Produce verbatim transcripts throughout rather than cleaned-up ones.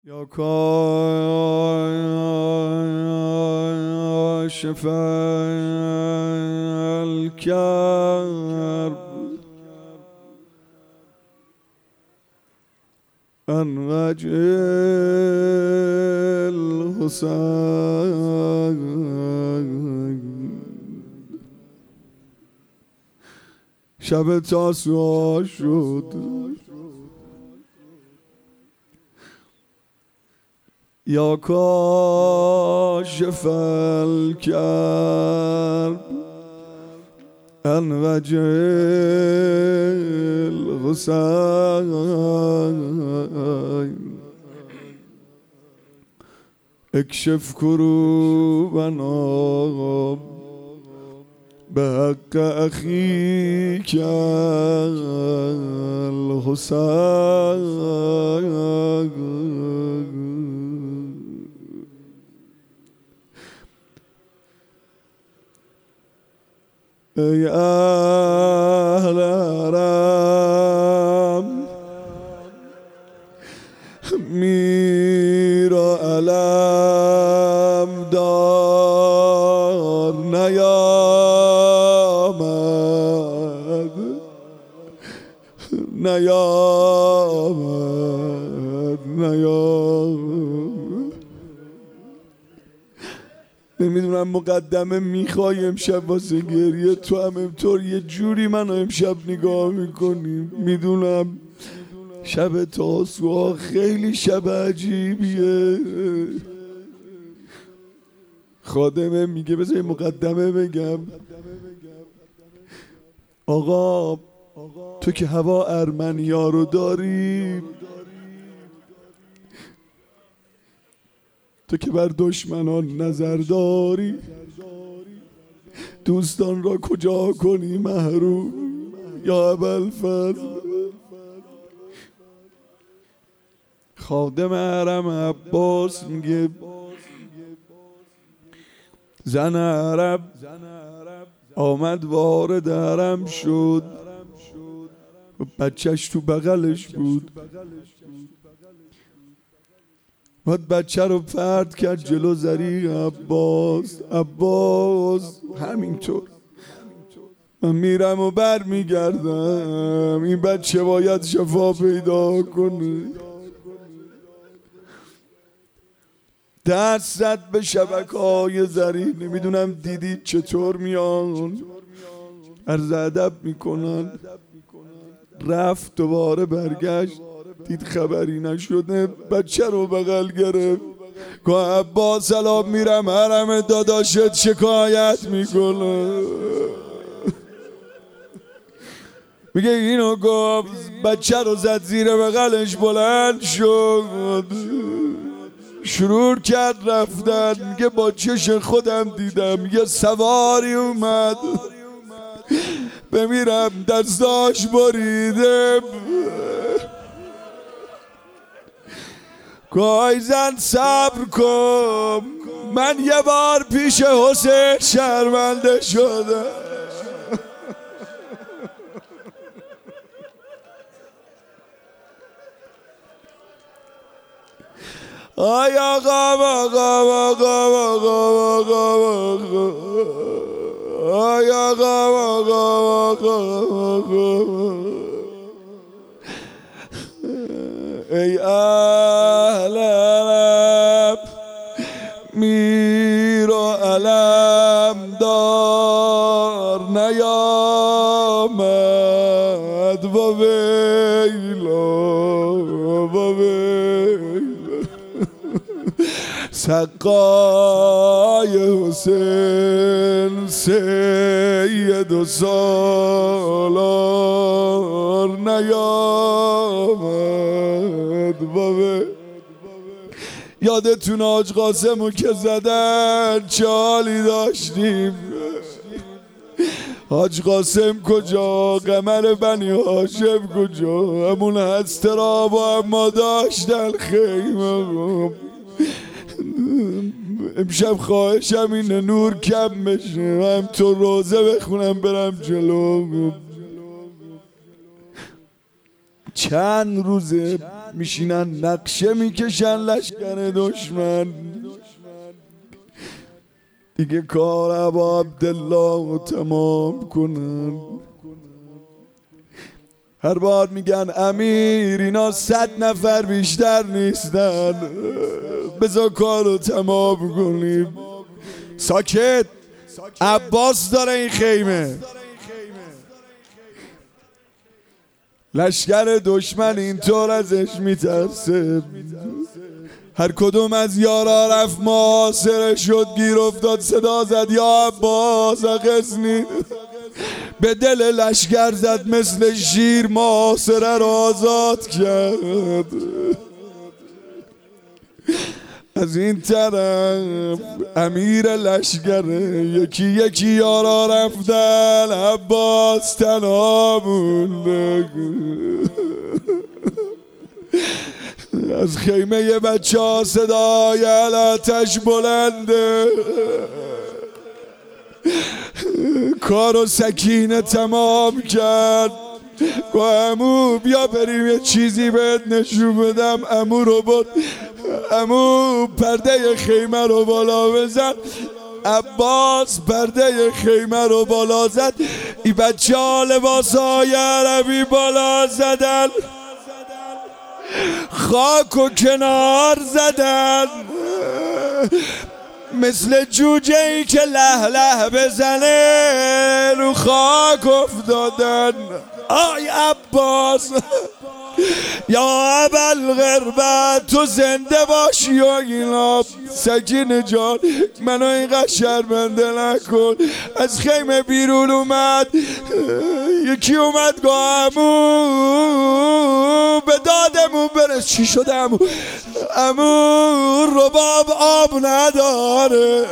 یا کاشف الکرب عن وجه الحسین. شب تاسوعا شد، یا کاشف الکرب عن وجه الحسین. اکشف کروبنا بحق اخیک الحسین. ای اهل حرم میرا علم دار نیامد نیامد نیامد. نمیدونم مقدمه میخوای امشب واسه گریه، تو هم امطور یه جوری منو امشب نگاه میکنی. میدونم شب تاسوعا خیلی شب عجیبیه. خادمه میگه بذار مقدمه بگم. آقا تو که هوا ارمنیا رو داری، تو که بر دشمنان نظر داری، دوستان را کجا کنی محروم یا ابوالفضل؟ خادم حرم عباس میگه زن عرب آمد وارد حرم شد، بچهش تو بغلش بود. بعد بچه رو پرت کرد جلو زریق عباس. عباس همینطور من میرم و بر میگردم، این بچه باید شفا پیدا کنه. دست زد به شبکه های زریق. نمیدونم دیدید چطور میان عرض ادب میکنن. رفت دوباره برگشت، دید خبری نشده، بچه رو بغل گرفت. که عباس سلام میرم حرم داداشت شکایت میکنه. میگه اینو گفت، بچه رو زد زیر بغلش، بلند شد شروع کرد رفتن. میگه با چش خودم دیدم یه سواری اومد، بمیرم دستاش بریده. گای زن صبر کن، من یه بار پیش حسین شرمنده شده. آی آقا آقا آقا آقا آقا آی آقا آقا آقا. ای اهل عرب میرا علم دار نیامد و ویلا و ویلا. سقای حسین سید و سالار نیامد و یادتون حاج قاسمو که زدن چه حالی داشتیم؟ حاج قاسم کجا؟ قمر بنی هاشم کجا؟ همون هسترا با اما داشتن خیمه. امشب خواهشم اینه نور کم بشه، هم تو روزه بخونم برم جلو. چند روزه میشینن نقشه میکشن لشکر دشمن. دیگه کار ابا عبدالله تمام کنن. هر بار میگن امیر اینا صد نفر بیشتر نیستن، بذار کارو تمام کنیم. ساکت، عباس داره این خیمه. لشکر دشمن اینطور ازش میترسه. هر کدوم از یارا رفت محاصره شد، گیر افتاد صدا زد یا عباس اغثنی. به دل لشکر زد مثل شیر، محاصره را آزاد کرد. از این طرف امیر لشکر یکی یکی یارا رفتن، عباس تنها مونده. از خیمه یه بچه ها صدای علتش بلنده. کارو سکینه تمام کرد. گو عمو بیا بریم یه چیزی بهت نشون بدم. عمو رو بود، عمو پرده خیمه رو بالا بزن. عباس پرده خیمه رو بالا زد. ای بچه ها لباس های عربی بالا زدن، خاک و کنار زدن، مثل جوجه ای که له له بزنه رو خاک افتادن. آی عباس یا ابوالقربة تو زنده باشی و اینا. سکینه جان منو اینقدر شرمنده نکن. از خیمه بیرون اومد، یکی اومد گو عمو به دادمون برس. چی شده عمو؟ عمو رباب آب نداره.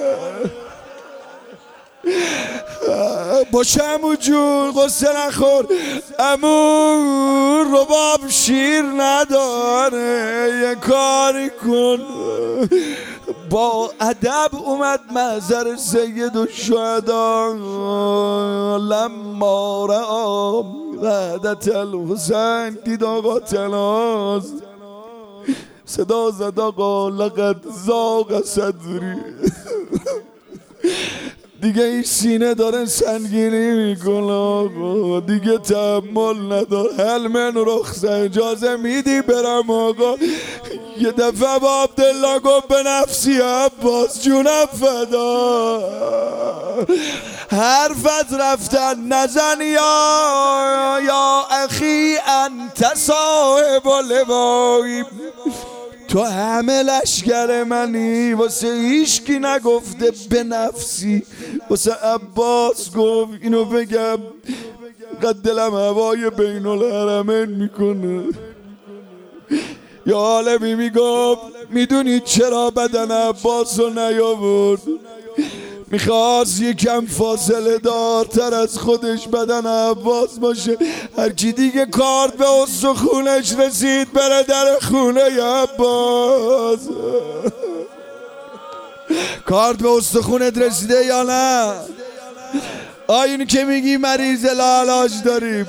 باشه عمو جون قصه نخور. عمو رباب شیر نداره، یه کاری کن. با ادب اومد محضر سید الشهدا. لما رأى وحدت الحسین دید آقا تناست. صدا زد آقا لقد ضاق صدری. دیگه این سینه داره سنگینی میکنه آقا، دیگه تحمل ندار. هل من رخصه اجازه میدی برم آقا؟ یه دفعه با عبدالله گفت به نفسی عباس جونم فدا. حرف از رفتن نزن یا یا اخی انت صاحب لوایی. تو همه لشکر منی، واسه هیچکی نگفته به نفسی، واسه عباس گفت اینو بگم. قد دلم هوای بین الحرمین میکنه. یا عالمی میگفت میدونی چرا بدن عباس رو نیاورد؟ میخواست یکم فاصله دارتر از خودش بدن عباس باشه. هر کی دیگه کارت به استخونش رسید بره در خونه عباس. کارت به استخونت رسیده یا نه؟ آینی که میگی مریض لاعلاج داریم.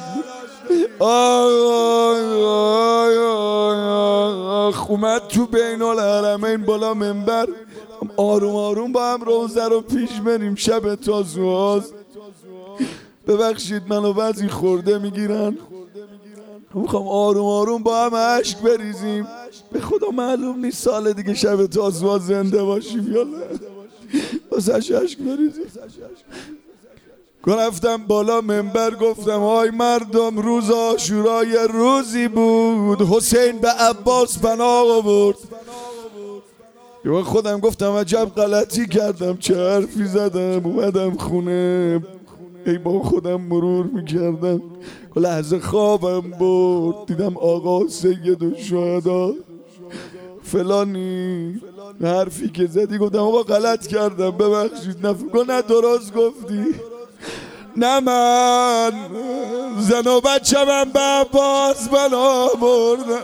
آخ اومد تو بین الحرمین بالا منبر. آروم آروم با هم روزه رو پیش بریم. شب تازوهاست. ببخشید منو بعضی خورده میگیرن. میخوام آروم آروم با هم عشق بریزیم. به خدا معلوم نیست سال دیگه شب تازوها زنده باشیم یا نه. بس عشق بریزیم. رفتم بالا منبر گفتم های مردم روز عاشورا یه روزی بود حسین به عباس پناه آورد. یه خودم گفتم عجب غلطی کردم، چه حرفی زدم. اومدم خونه ای با خودم مرور میکردم. لحظه خوابم برد دیدم آقا سید الشهدا فلانی حرفی که زدی. گفتم آقا غلط کردم ببخشید. نفگو نه درست گفتی. نه من زن و بچه من به عباس بنا بردم.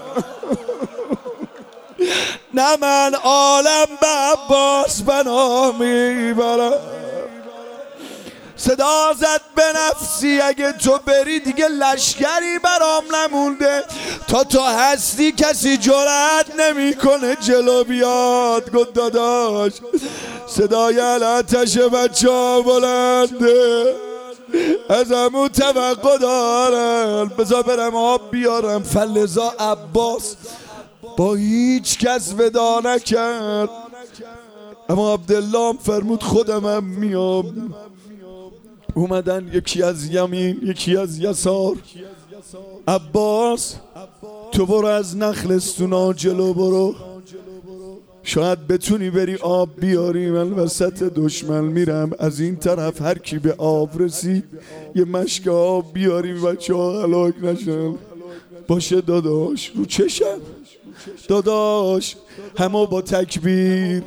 نه من عالم به عباس بنا میبرم. صدا زد به نفسی اگه تو بری دیگه لشکری برام نمونده، تا تو هستی کسی جرأت نمیکنه جلو بیاد. گفت داداش صدای آتش بچه ها بلنده، ازمون توقع دارن، بذار برم آب بیارم. فلذا عباس با هیچ کس ودا نکرد، اما عبدالله هم فرمود خودم هم میام. اومدن یکی از یمین یکی از یسار. عباس تو برو از نخلستونا جلو برو، شاید بتونی بری آب بیاری، من وسط دشمن میرم. از این طرف هر کی به آب رسید یه مشک آب بیاری بچه ها هلاک نشن. باشه داداش. رو چشم داداش. همه با تکبیر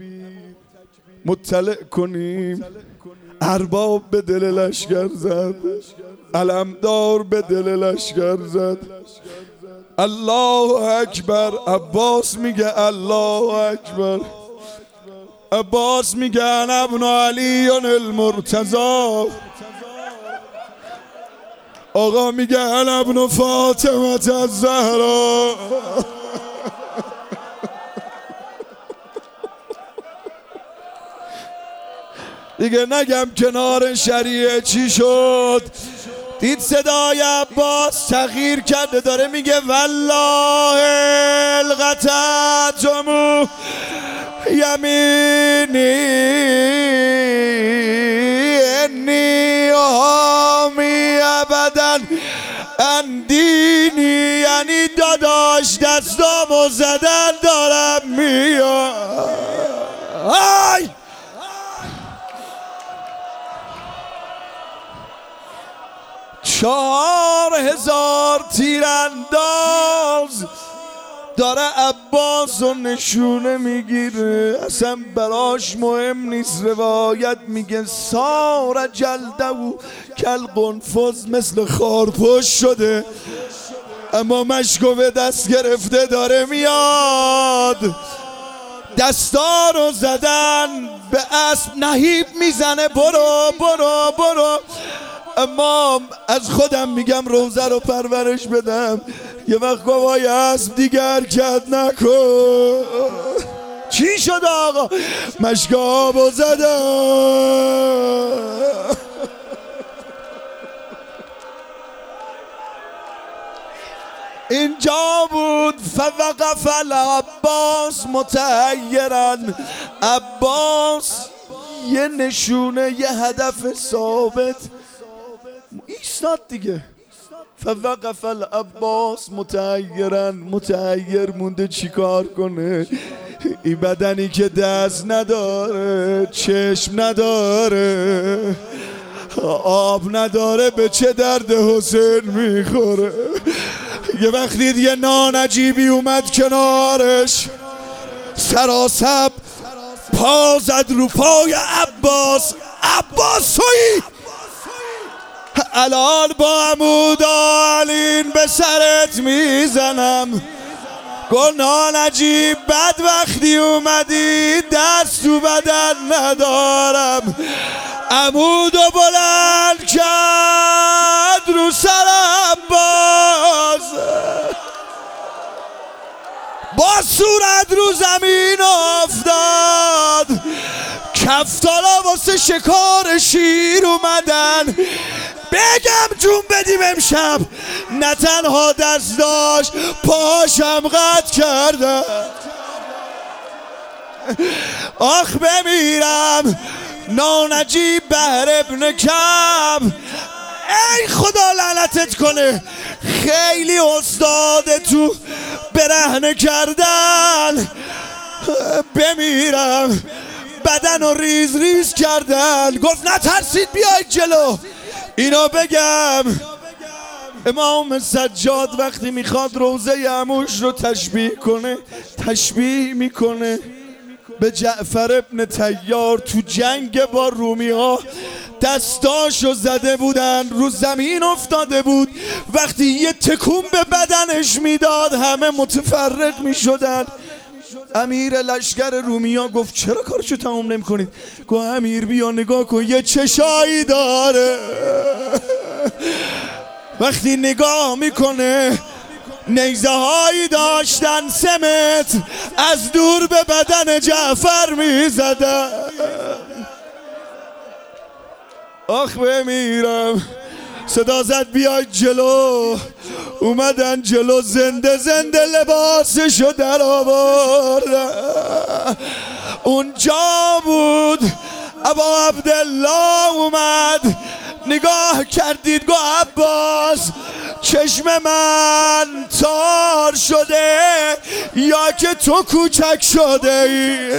مطلع کنیم. ارباب به دل لشکر زد، علمدار به دل لشکر زد. الله اکبر. عباس میگه الله اکبر. عباس میگه انا ابن علی المرتضی. آقا میگه انا ابن فاطمه الزهرا. دیگه نگم کنار شریعه چی شد. دید صدای عباس تغییر کرده، داره میگه والله القطعتم یمینی انی حامی ابدا اندینی. یعنی داداش دستامو زدن دارم میاد. های چهار هزار تیرانداز داره عباس و نشونه میگیره، اصلا براش مهم نیست. روایت میگه سار جلده و کل قنفذ، مثل خارپشت شده، اما مشکو به دست گرفته داره میاد. دستا رو زدن به اسب نهیب میزنه برو برو برو. اما از خودم میگم روزه رو پرورش بدم، یه وقت گوای اسب دیگه حرکت نکن. چی شد آقا؟ مشکابو زدم. اینجا بود فوقف العباس متحیرا. عباس یه نشونه یه هدف ثابت ایستاد دیگه. فوقف العباس متحیرا، متحیر مونده چیکار کنه. این بدنی که دست نداره، چشم نداره، آب نداره، به چه درد حسین میخوره. یه وقتی یه نانجیبی اومد کنارش، سراسب پا زد رو پای عباس. عباس تویی؟ الان با عمود آلین به سرت میزنم. گناه نجیب بد وقتی اومدی دست تو بدن ندارم. عمودو بلند کرد رو سر عباس، با صورت رو زمین افتاد. کفتالا واسه شکار شیر اومدن. بگم جون بدیم امشب، نه تنها دست داشت پاشم قطع کردم. آخ بمیرم نانجیب بهر ابن کعب. ای خدا لعنتت کنه، خیلی استاد تو برهنه کردن. بمیرم بدن رو ریز ریز کردن. گفت نترسید بیاید جلو. اینا بگم امام سجاد وقتی میخواد روزه عموش رو تشبیه کنه، تشبیه میکنه به جعفر ابن طیار. تو جنگ با رومی ها دستاشو زده بودن، رو زمین افتاده بود. وقتی یه تکون به بدنش میداد همه متفرق میشدن. امیر لشکر رومیا گفت چرا کارشو تموم نمی کنید؟ گفت امیر بیا نگاه کن یه چشایی داره، وقتی نگاه میکنه نیزه هایی داشتن سمت از دور به بدن جعفر میزدن. آخ بمیرم. صدا زد بیاید جلو. اومدن جلو، زنده زنده لباسشو در آوردن. اونجا بود ابا عبدالله اومد، نگاه کردید گو عباس چشم من تار شده یا که تو کوچک شده ای؟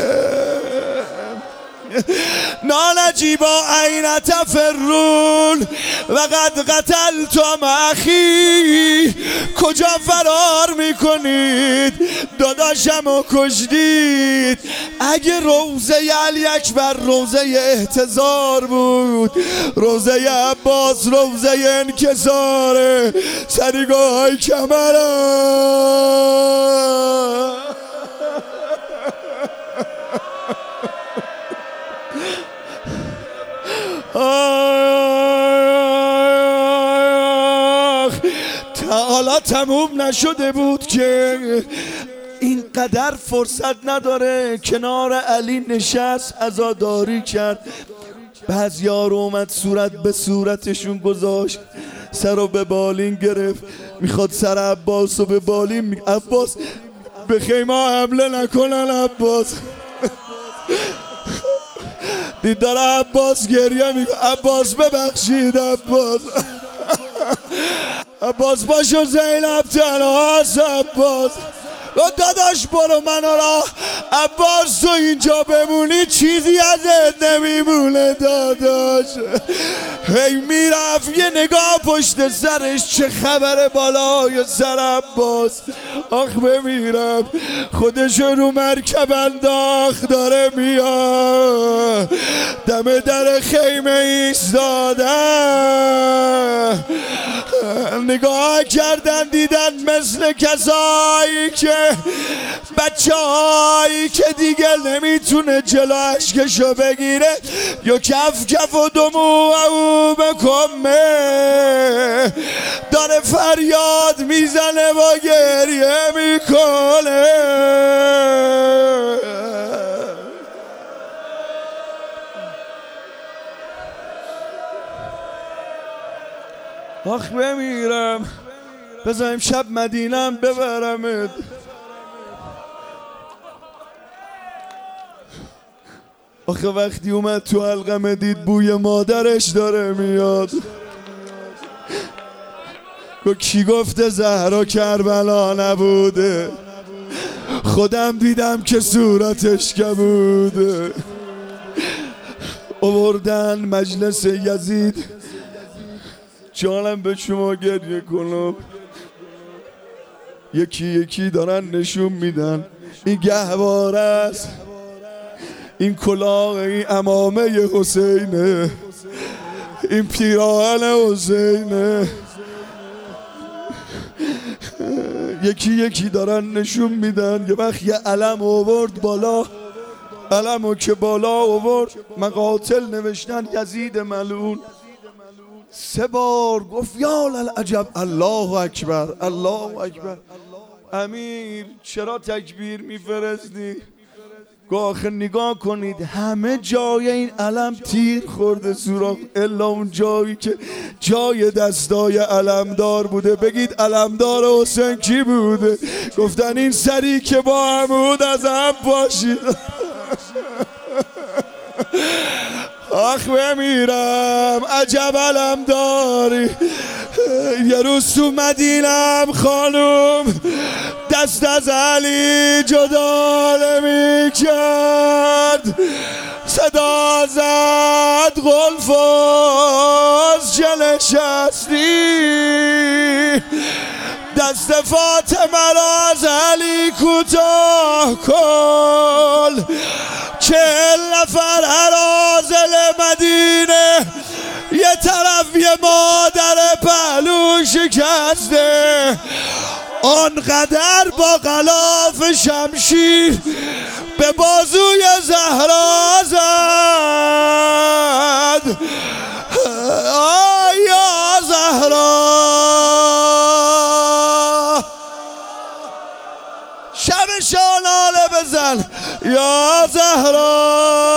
نالجیبا این تفرون و قد قتلتم اخی، کجا فرار میکنید؟ داداشم رو کشتید. اگه روزه علی اکبر روزه احتضار بود، روزه عباس روزه انکساره. سریگاه های کمرم حالا تموم نشده بود که اینقدر فرصت نداره. کنار علی نشست عزاداری کرد. بعضیار اومد صورت به صورتشون گذاشت، سر رو به بالین گرفت، میخواد سر عباس رو به بالین می... عباس به خیمه حمله نکنن. عباس دید داره عباس گریه میکنه. عباس ببخشید عباس عباس باشو زینب تنهاست. عباس داداش برو منو را. عباس تو اینجا بمونی چیزی ازت نمیمونه داداش. هی میرفت یه نگاه پشت سرش، چه خبر بالای سر عباس. آخ بمیرم. خودش رو مرکب انداخت داره میاد، دم در خیمه ایستاده. نگاه کردن دیدن مثل کسایی که بچه هایی که دیگه نمیتونه جلو اشکشو بگیره یا کف کف و دموع او بکمه، داره فریاد میزنه و گریه میکنه. آخ بمیرم. بذار امشب مدینم ببرمت. آخه وقتی اومد تو حلقمه دید بوی مادرش داره میاد. کی گفته زهرا کربلا نبوده؟ خودم دیدم که صورتش کبوده. آوردن مجلس یزید، جانم به شما گریه کنم. یکی یکی دارن نشون میدن این گهواره است، این کلاه، این عمامه حسینه، این پیراهن حسینه. یکی یکی دارن نشون میدن. یه وقت یه علم آورد بالا، علمو که بالا آورد مقاتل نوشتن یزید ملعون. سه بار گفت یا للعجب الله اکبر الله اکبر. امیر چرا تکبیر میفرستی؟ گفت آخه نگاه کنید همه جای این علم تیر خورده سوراخ، الا اون جایی که جای دستای علمدار بوده. بگید علمدار حسین کی بوده؟ گفتن این سری که با عمود از هم باشید. آخ بمیرم عجب علمداری. یه روز تو مدینم خانوم دست از علی جدا نمی کرد، صدا زد قلفاز چه نشستی؟ دست فاطمه را از علی کوتاه کن. چهل نفر اراذل مدینه یه طرف یه مادر پهلو شکسته. آنقدر با غلاف شمشیر به بازوی زهرا زد. آیا زهرا شمشان آله بزن یا زهرا.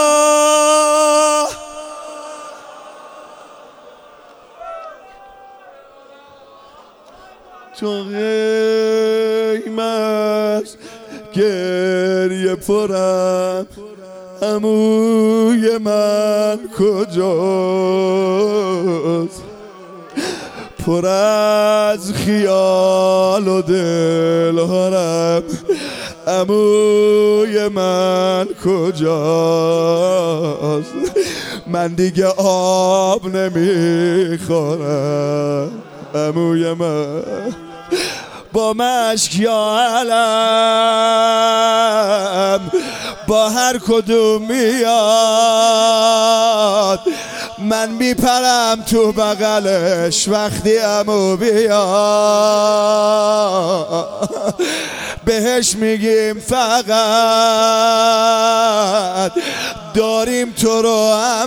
تو قیمت گریه پرم عموی من کجاست؟ پر از خیال و دلهارم عموی من کجاست؟ من دیگه آب نمیخورم عموی من با مشک یا علم با هر کدوم میاد من میپرم تو بغلش وقتی عمو بیاد بهش میگیم فقط داریم تو رو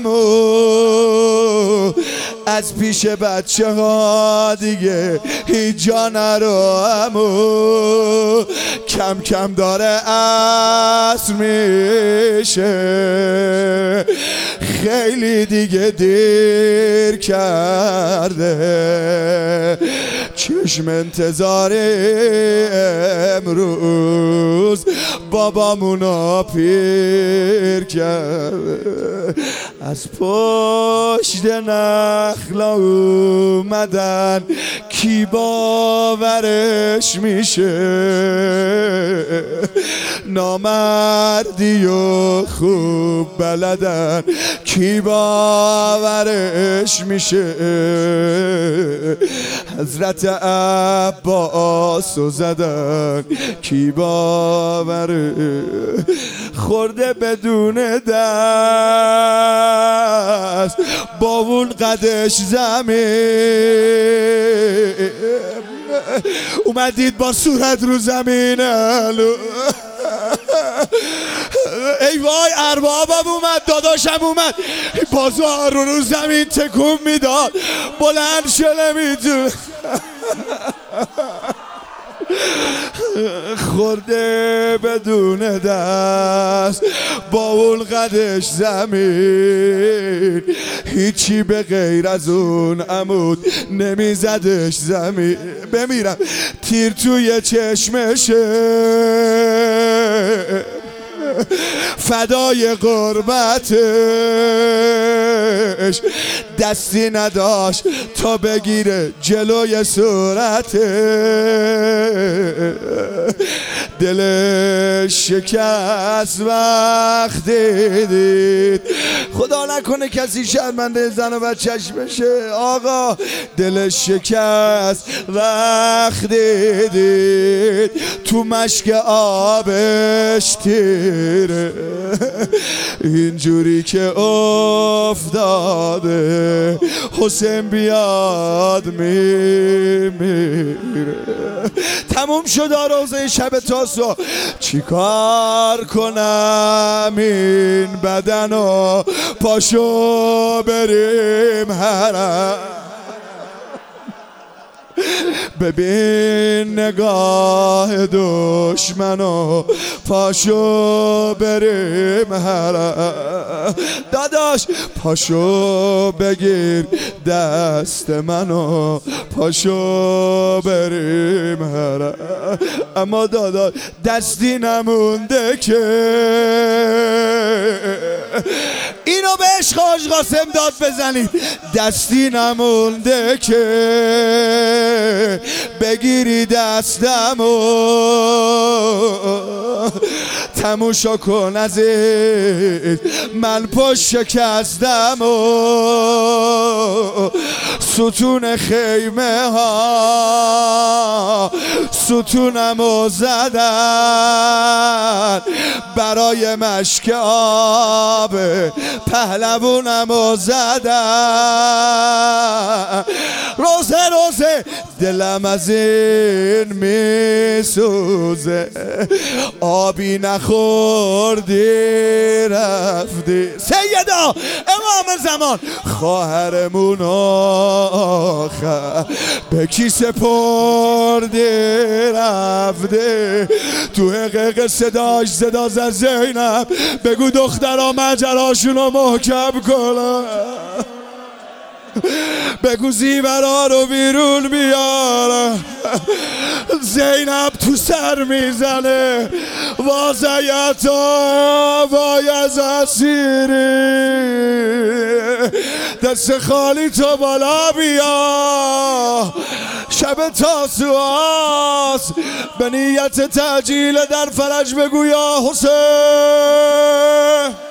عمو از پیش بچه ها دیگه هیچ جا نرو عمو کم کم داره عصر میشه خیلی دیگه دیر کرده چشم انتظار امروز بابامونو پیر کرده از پشت نخلا اومدن کی باورش میشه نامردی و خوب بلدن کی باورش میشه حضرت عباسو زدن کی باوره خورده بدون دست با اون قدش زمین اومدید با صورت رو زمین ای وای اربابم اومد داداشم اومد بازار رو رو زمین تکون میداد بلند شله میدون خورده بدون دست با اون قدش زمین هیچی به غیر از اون عمود نمیزدش زمین بمیرم تیر توی چشمشه فدای قربتش دستی نداشت تا بگیره جلوی صورتش دلش شکست وقتی دید خدا نکنه کسی شرمنده زن و بچه‌ش بشه آقا دلش شکست وقتی دید تو مشک آبش تیره اینجوری که افتاده حسین بیاد میمیره تموم شد روزه شب تاسو چیکار کنم این بدنو پاشو بریم حرم ببین نگاه دشمنو پاشو بریم حرم داداش پاشو بگیر دست منو پاشو بریم حرم اما داداش دستی نمونده که اینو بهش خواهش قاسم داد بزنید دستی نمونده که بگیری دستمو تماشا کن عزیز من پشت شکستمو ستون خیمه ها ستونمو زدن برای مشک آب پهلوونمو زدن روزه روزه دلم از این میسوزه، آبی نخوردی رفتی. سیدا امام زمان خواهرمون آخر به کی سپردی رفتی. تو حقیق صداش صدا زد زینب بگو دخترها مجراشونو محکم کنن، بگو زیورا رو بیرون بیارم. زینب تو سر میزنه وازیتا وای از اسیری، دست خالی تو بالا بیا، شب تاسوعاست به نیت تعجیل در فرج بگو یا حسین.